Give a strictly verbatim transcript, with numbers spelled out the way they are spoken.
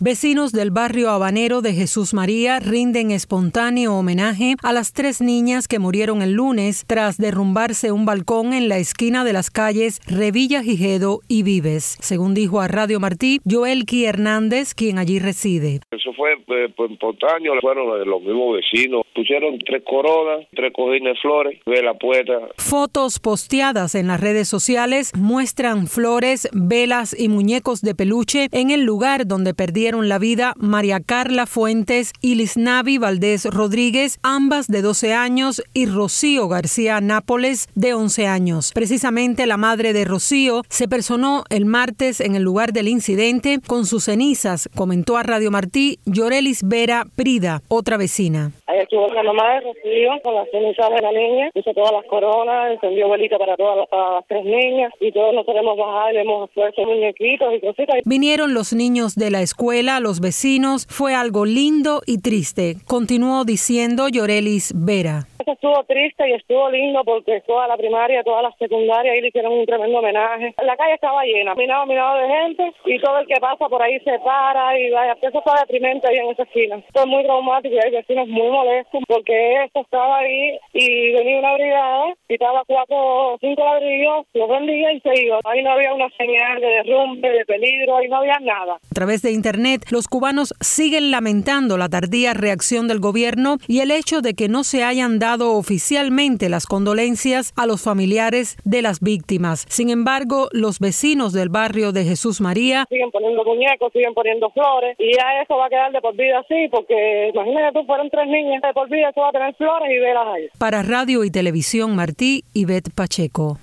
Vecinos del barrio habanero de Jesús María rinden espontáneo homenaje a las tres niñas que murieron el lunes tras derrumbarse un balcón en la esquina de las calles Revilla Gijedo y Vives. Según dijo a Radio Martí, Joelky Hernández, quien allí reside. Eso fue eh, pues, espontáneo, fueron los mismos vecinos. Pusieron tres coronas, tres cojines de flores, de la puerta. Fotos posteadas en las redes sociales muestran flores, velas y muñecos de peluche en el lugar donde perdieron la vida María Carla Fuentes y Lisnavi Valdés Rodríguez, ambas de doce años, y Rocío García Nápoles, de once años. Precisamente la madre de Rocío se personó el martes en el lugar del incidente con sus cenizas, comentó a Radio Martí Yorelis Vera Prida, otra vecina. Ahí estuvo la mamá de Rocío con las cenizas de la niña, hizo todas las coronas, encendió velita para todas las, para las tres niñas y todos nos queremos bajar y le hemos puesto muñequitos y cositas. Vinieron los niños de la escuela, los vecinos, fue algo lindo y triste, continuó diciendo Yorelis Vera. Eso estuvo triste y estuvo lindo porque toda la primaria, toda la secundaria, ahí le hicieron un tremendo homenaje. La calle estaba llena, minado, minado de gente y todo el que pasa por ahí se para y vaya, eso está deprimente ahí en esa esquina. Esto es muy traumático y hay vecinos muy molestos porque esto estaba ahí y venía una brigada, quitaba cuatro o cinco ladrillos, los vendía y se iba. Ahí no había una señal de derrumbe, de peligro, ahí no había nada. A través de internet, los cubanos siguen lamentando la tardía reacción del gobierno y el hecho de que no se hayan dado oficialmente las condolencias a los familiares de las víctimas. Sin embargo, los vecinos del barrio de Jesús María siguen poniendo muñecos, siguen poniendo flores y ya eso va a quedar de por vida así, porque imagínate tú, fueron tres niñas, de por vida eso va a tener flores y velas ahí. Para Radio y Televisión Martí, Ivette Pacheco.